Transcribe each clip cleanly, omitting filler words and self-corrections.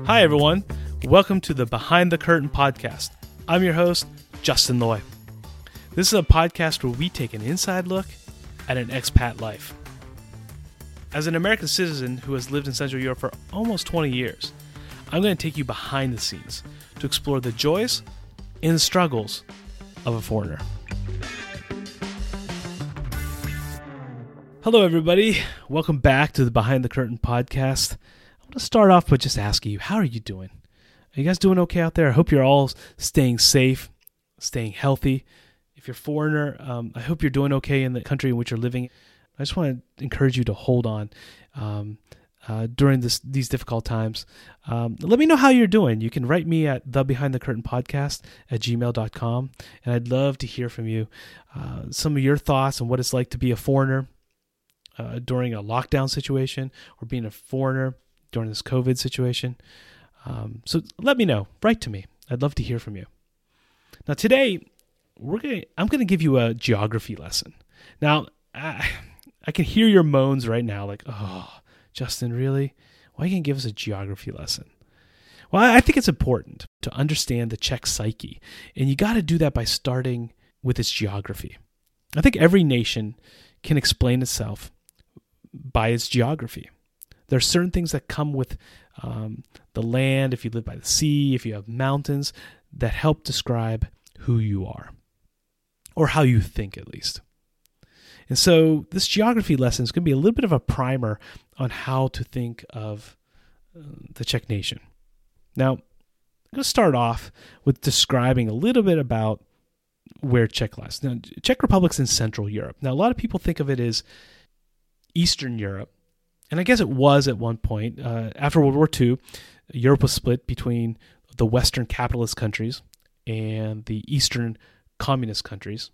Hi, everyone. Welcome to the Behind the Curtain podcast. I'm your host, Justin Loy. This is a podcast where we take an inside look at an expat life. As an American citizen who has lived in Central Europe for almost 20 years, I'm going to take you behind the scenes to explore the joys and the struggles of a foreigner. Hello, everybody. Welcome back to the Behind the Curtain podcast. I want to start off by just asking you, how are you doing? Are you guys doing okay out there? I hope you're all staying safe, staying healthy. If you're a foreigner, I hope you're doing okay in the country in which you're living. I just want to encourage you to hold on during these difficult times. Let me know how you're doing. You can write me at thebehindthecurtainpodcast@gmail.com, and I'd love to hear from you. Some of your thoughts on what it's like to be a foreigner during a lockdown situation or being a foreigner during this COVID situation. So let me know. Write to me. I'd love to hear from you. Now today, I'm going to give you a geography lesson. Now, I can hear your moans right now like, oh, Justin, really? Why can't you give us a geography lesson? Well, I think it's important to understand the Czech psyche, and you got to do that by starting with its geography. I think every nation can explain itself by its geography. There are certain things that come with the land, if you live by the sea, if you have mountains, that help describe who you are, or how you think at least. And so this geography lesson is going to be a little bit of a primer on how to think of the Czech nation. Now, I'm going to start off with describing a little bit about where Czech lies. Now, Czech Republic's in Central Europe. Now, a lot of people think of it as Eastern Europe. And I guess it was at one point. After World War II, Europe was split between the Western capitalist countries and the Eastern communist countries,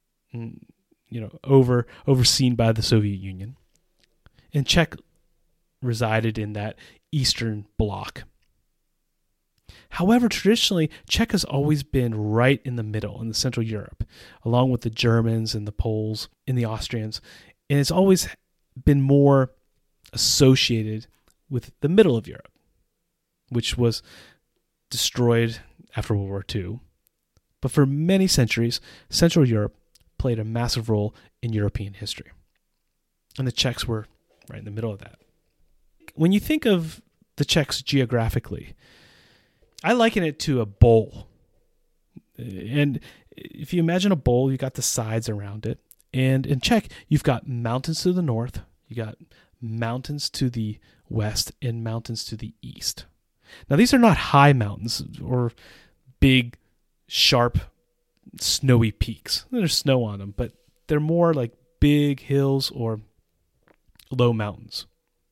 overseen by the Soviet Union. And Czech resided in that Eastern bloc. However, traditionally, Czech has always been right in the middle, in the Central Europe, along with the Germans and the Poles and the Austrians. And it's always been more associated with the middle of Europe, which was destroyed after World War II. But for many centuries, Central Europe played a massive role in European history. And the Czechs were right in the middle of that. When you think of the Czechs geographically, I liken it to a bowl. And if you imagine a bowl, you got the sides around it. And in Czech, you've got mountains to the north, you got mountains to the west, and mountains to the east. Now, these are not high mountains or big, sharp, snowy peaks. There's snow on them, but they're more like big hills or low mountains.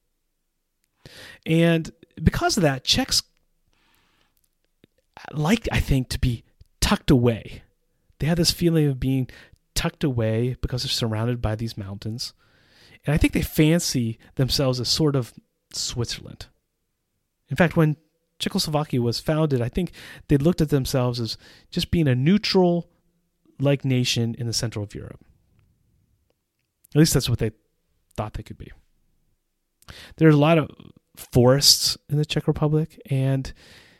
And because of that, Czechs like, I think, to be tucked away. They have this feeling of being tucked away because they're surrounded by these mountains. And I think they fancy themselves as sort of Switzerland. In fact, when Czechoslovakia was founded, I think they looked at themselves as just being a neutral-like nation in the center of Europe. At least that's what they thought they could be. There's a lot of forests in the Czech Republic, and,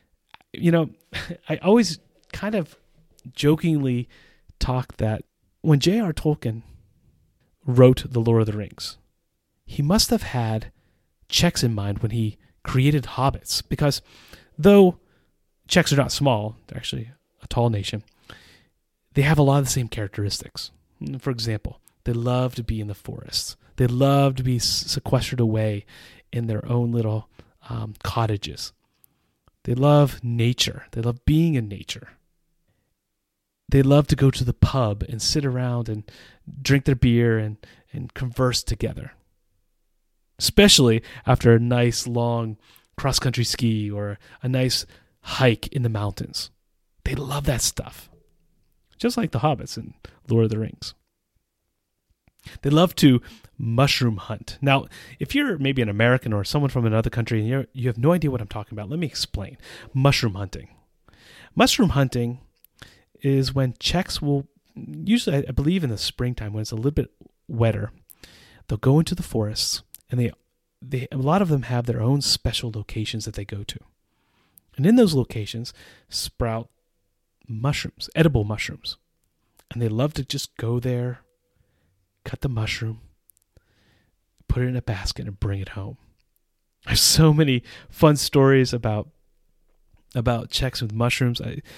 I always kind of jokingly talk that when J.R. Tolkien wrote The Lord of the Rings, he must have had Czechs in mind when he created hobbits, because though Czechs are not small, they're actually a tall nation, they have a lot of the same characteristics. For example, they love to be in the forests. They love to be sequestered away in their own little cottages. They love nature. They love being in nature. They love to go to the pub and sit around and drink their beer and converse together. Especially after a nice long cross-country ski or a nice hike in the mountains. They love that stuff. Just like the hobbits in Lord of the Rings. They love to mushroom hunt. Now, if you're maybe an American or someone from another country and you have no idea what I'm talking about, let me explain. Mushroom hunting. Mushroom hunting is when Czechs will, usually I believe in the springtime when it's a little bit wetter, they'll go into the forests, and they a lot of them have their own special locations that they go to. And in those locations sprout mushrooms, edible mushrooms. And they love to just go there, cut the mushroom, put it in a basket, and bring it home. There's so many fun stories about Czechs with mushrooms.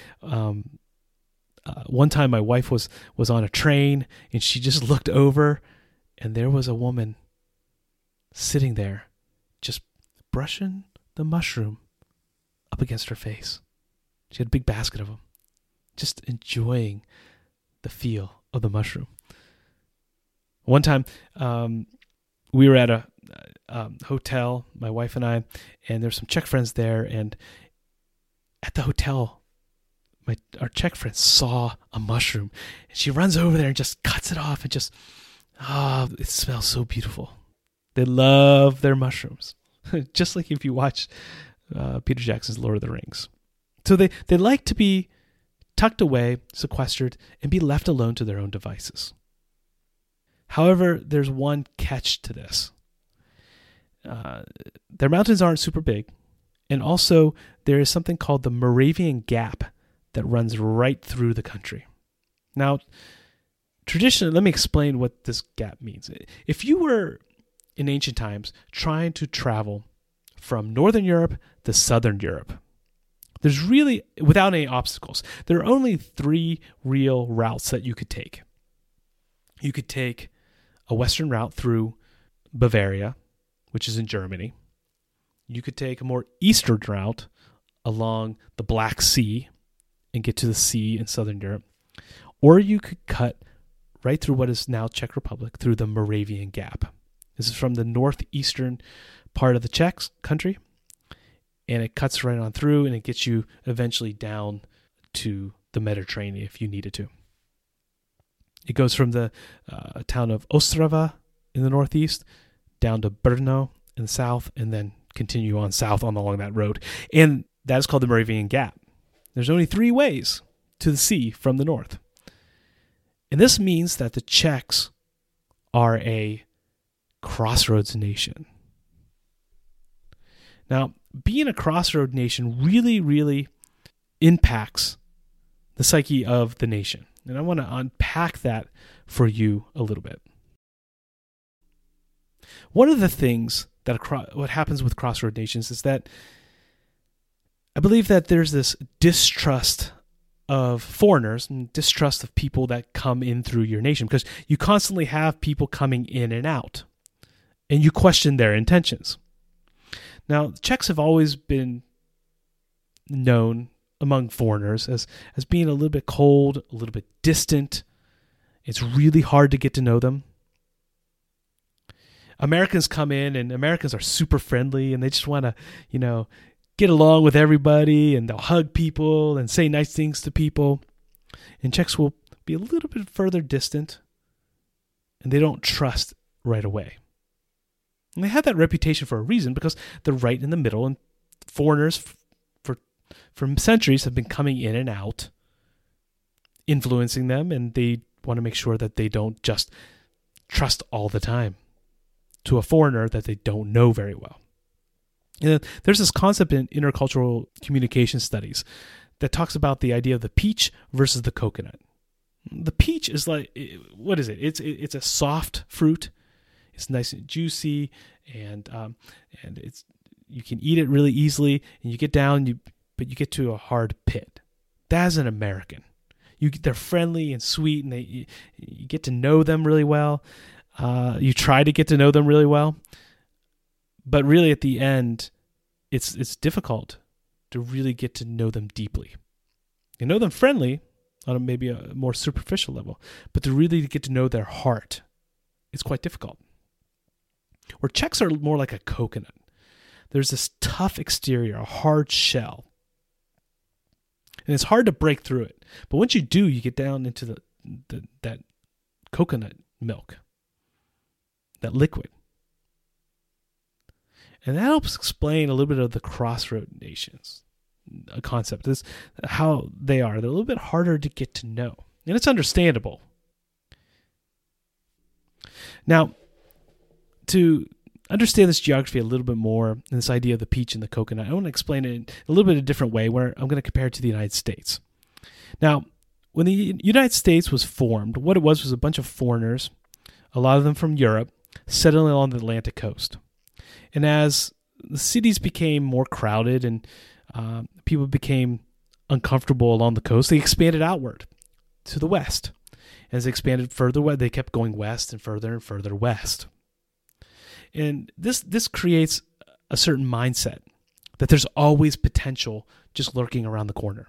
One time my wife was on a train, and she just looked over, and there was a woman sitting there just brushing the mushroom up against her face. She had a big basket of them, just enjoying the feel of the mushroom. One time, we were at a hotel, my wife and I, and there's some Czech friends there. And at the hotel, our Czech friend saw a mushroom, and she runs over there and just cuts it off, and just, it smells so beautiful. They love their mushrooms, just like if you watch Peter Jackson's Lord of the Rings. So they like to be tucked away, sequestered, and be left alone to their own devices. However, there's one catch to this. Their mountains aren't super big, and also there is something called the Moravian Gap that runs right through the country. Now, traditionally, let me explain what this gap means. If you were, in ancient times, trying to travel from Northern Europe to Southern Europe, there's really, without any obstacles, there are only 3 real routes that you could take. You could take a western route through Bavaria, which is in Germany. You could take a more eastern route along the Black Sea and get to the sea in Southern Europe. Or you could cut right through what is now Czech Republic through the Moravian Gap. This is from the northeastern part of the Czech country, and it cuts right on through, and it gets you eventually down to the Mediterranean if you needed to. It goes from the town of Ostrava in the northeast down to Brno in the south, and then continue on south along that road. And that is called the Moravian Gap. There's only 3 ways to the sea from the north. And this means that the Czechs are a crossroads nation. Now, being a crossroad nation really, really impacts the psyche of the nation. And I want to unpack that for you a little bit. One of the things that what happens with crossroad nations is that I believe that there's this distrust of foreigners and distrust of people that come in through your nation, because you constantly have people coming in and out, and you question their intentions. Now, the Czechs have always been known among foreigners as being a little bit cold, a little bit distant. It's really hard to get to know them. Americans come in, and Americans are super friendly, and they just want to, get along with everybody, and they'll hug people and say nice things to people. And Czechs will be a little bit further distant, and they don't trust right away. And they have that reputation for a reason, because they're right in the middle, and foreigners for centuries have been coming in and out, influencing them, and they want to make sure that they don't just trust all the time to a foreigner that they don't know very well. And there's this concept in intercultural communication studies that talks about the idea of the peach versus the coconut. The peach is like, what is it? It's a soft fruit. It's nice and juicy, and it's, you can eat it really easily, and you get down, but you get to a hard pit. That's an American. They're friendly and sweet, and you get to know them really well. You try to get to know them really well, but really at the end, it's difficult to really get to know them deeply. You know them friendly on maybe a more superficial level, but to really get to know their heart, it's quite difficult. Where Czechs are more like a coconut. There's this tough exterior, a hard shell. And it's hard to break through it. But once you do, you get down into that coconut milk, that liquid. And that helps explain a little bit of the crossroad nations concept. This how they are. They're a little bit harder to get to know. And it's understandable. Now, to understand this geography a little bit more and this idea of the peach and the coconut, I want to explain it in a little bit of a different way where I'm going to compare it to the United States. Now, when the United States was formed, what it was a bunch of foreigners, a lot of them from Europe, settling along the Atlantic coast. And as the cities became more crowded and people became uncomfortable along the coast, they expanded outward to the west. As they expanded further west, they kept going west and further west. And this creates a certain mindset that there's always potential just lurking around the corner.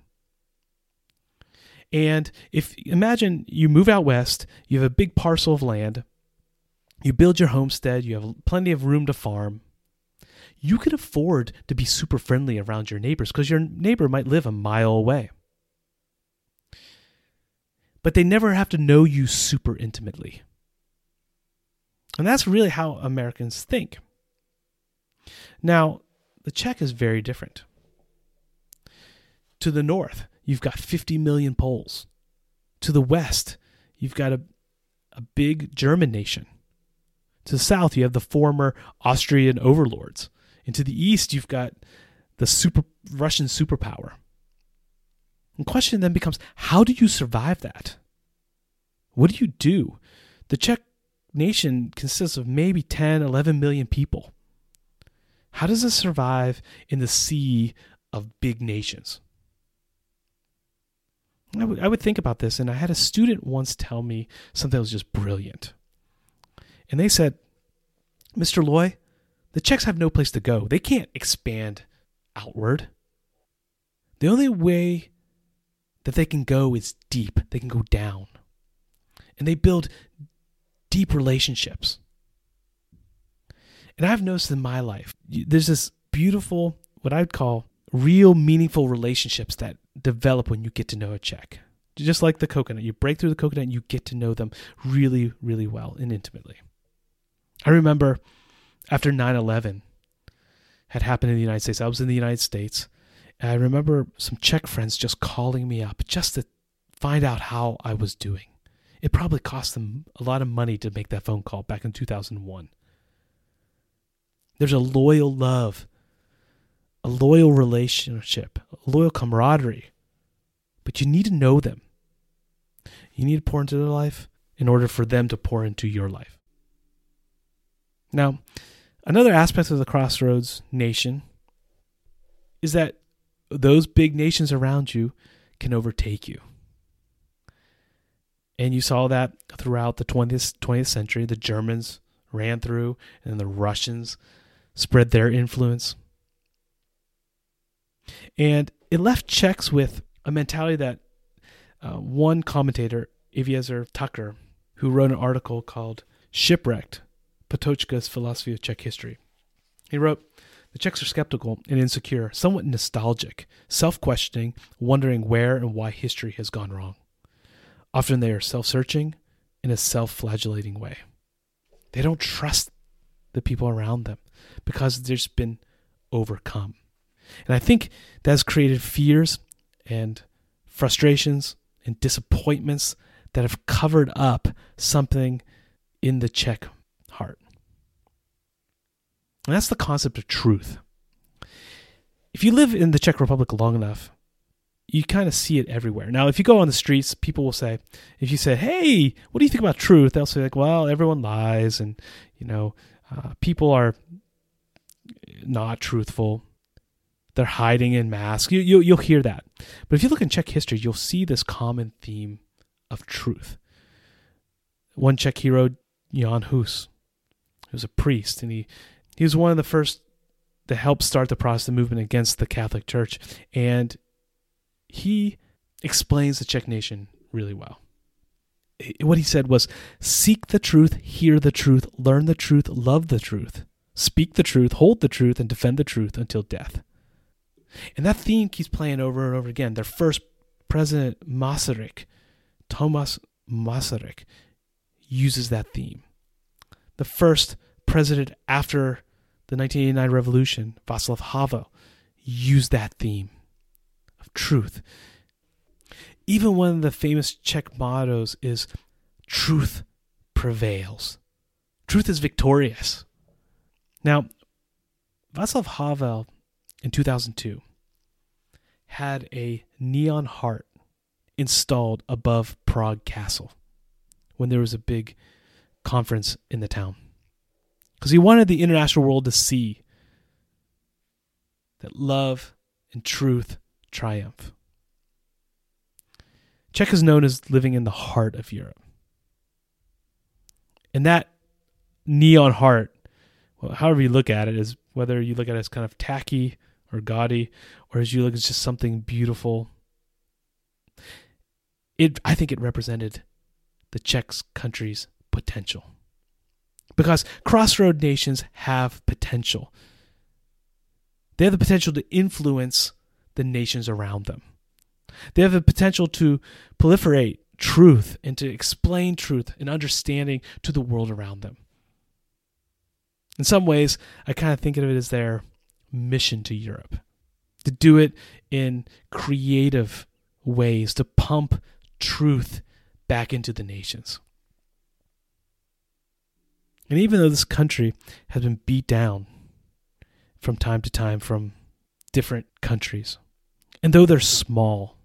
And if imagine you move out west, you have a big parcel of land, you build your homestead, you have plenty of room to farm, you can afford to be super friendly around your neighbors because your neighbor might live a mile away. But they never have to know you super intimately. And that's really how Americans think. Now, the Czech is very different. To the north, you've got 50 million Poles. To the west, you've got a big German nation. To the south, you have the former Austrian overlords. And to the east, you've got the Russian superpower. The question then becomes, how do you survive that? What do you do? The Czech nation consists of maybe 10, 11 million people. How does it survive in the sea of big nations? I would think about this, and I had a student once tell me something that was just brilliant. And they said, Mr. Loy, the Czechs have no place to go. They can't expand outward. The only way that they can go is deep. They can go down. And they build deep relationships. And I've noticed in my life, there's this beautiful, what I'd call real meaningful relationships that develop when you get to know a Czech. Just like the coconut. You break through the coconut and you get to know them really, really well and intimately. I remember after 9/11 had happened in the United States, I was in the United States, and I remember some Czech friends just calling me up just to find out how I was doing. It probably cost them a lot of money to make that phone call back in 2001. There's a loyal love, a loyal relationship, a loyal camaraderie. But you need to know them. You need to pour into their life in order for them to pour into your life. Now, another aspect of the Crossroads nation is that those big nations around you can overtake you. And you saw that throughout the 20th century. The Germans ran through, and then the Russians spread their influence. And it left Czechs with a mentality that one commentator, Aviezer Tucker, who wrote an article called Shipwrecked, Patočka's Philosophy of Czech History. He wrote, the Czechs are skeptical and insecure, somewhat nostalgic, self-questioning, wondering where and why history has gone wrong. Often they are self-searching in a self-flagellating way. They don't trust the people around them because they've just been overcome. And I think that has created fears and frustrations and disappointments that have covered up something in the Czech heart. And that's the concept of truth. If you live in the Czech Republic long enough, you kind of see it everywhere. Now, if you go on the streets, people will say, if you say, hey, what do you think about truth? They'll say, like, well, everyone lies and, people are not truthful. They're hiding in masks. You'll hear that. But if you look in Czech history, you'll see this common theme of truth. One Czech hero, Jan Hus, he was a priest, and he was one of the first to help start the Protestant movement against the Catholic Church. And he explains the Czech nation really well. What he said was, seek the truth, hear the truth, learn the truth, love the truth, speak the truth, hold the truth, and defend the truth until death. And that theme keeps playing over and over again. Their first president, Thomas Masaryk, uses that theme. The first president after the 1989 revolution, Václav Havel, used that theme of truth. Even one of the famous Czech mottos is, truth prevails. Truth is victorious. Now, Václav Havel in 2002 had a neon heart installed above Prague Castle when there was a big conference in the town. Because he wanted the international world to see that love and truth triumph. Czech is known as living in the heart of Europe. And that neon heart, well, however you look at it, is whether you look at it as kind of tacky or gaudy, or as you look at just something beautiful. I think it represented the Czech country's potential. Because crossroad nations have potential. They have the potential to influence the nations around them. They have the potential to proliferate truth and to explain truth and understanding to the world around them. In some ways, I kind of think of it as their mission to Europe. To do it in creative ways, to pump truth back into the nations. And even though this country has been beat down from time to time from different countries, and though they're small,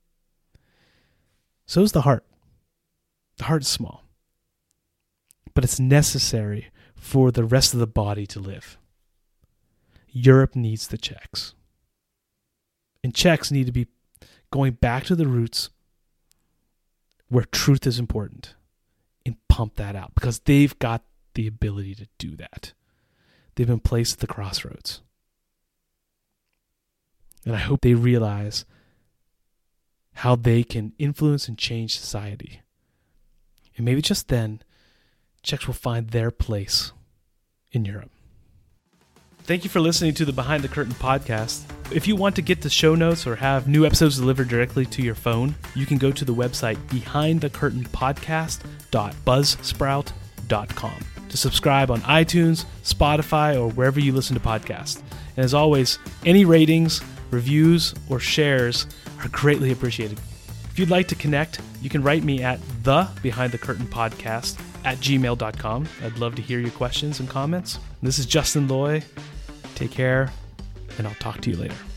so is the heart. The heart is small. But it's necessary for the rest of the body to live. Europe needs the Czechs. And Czechs need to be going back to the roots where truth is important and pump that out because they've got the ability to do that. They've been placed at the crossroads. And I hope they realize how they can influence and change society. And maybe just then, Czechs will find their place in Europe. Thank you for listening to the Behind the Curtain podcast. If you want to get the show notes or have new episodes delivered directly to your phone, you can go to the website behindthecurtainpodcast.buzzsprout.com to subscribe on iTunes, Spotify, or wherever you listen to podcasts. And as always, any ratings, reviews, or shares are greatly appreciated. If you'd like to connect, you can write me at thebehindthecurtainpodcast@gmail.com. I'd love to hear your questions and comments. This is Justin Loy. Take care, and I'll talk to you later.